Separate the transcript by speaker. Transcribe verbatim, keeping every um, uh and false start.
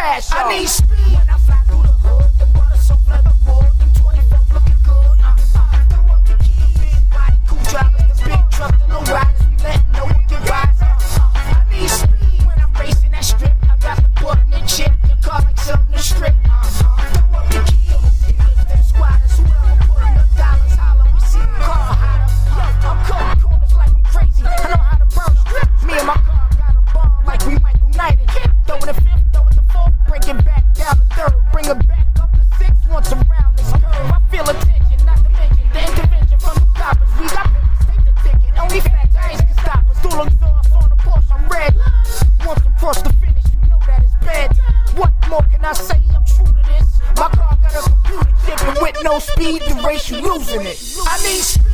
Speaker 1: fast, y'all. I need speed when I fly through the hood. The water so flavor wood. Them twenty-four looking good. Uh, uh, throw up the key, big body, cool drivers, the big truck, the low riders. We letting know we can rise. Uh, uh, I need speed when I'm racing that strip. I got the button and chip. Your car like something to strip. Uh, uh, throw up the key, the squatters. Whoever put in the dollars, holler. We see the car hotter. Yo, I'm cutting corners like I'm crazy. I know how to burn strip. Me and my car got a bomb like we Michael Knight. Throw it the fifth, throw it the fourth, break it back down the third, bring it back up to six once around this curve. I feel attention, not to mention the intervention from the coppers. We got papers, take the ticket. Only fact I ain't can stop us. Dual exhaust on the Porsche, I'm red. Once I'm cross the finish, you know that it's bad. What more can I say? I'm true to this. My car got a computer chip, and with no speed, the race you losing it. I need speed.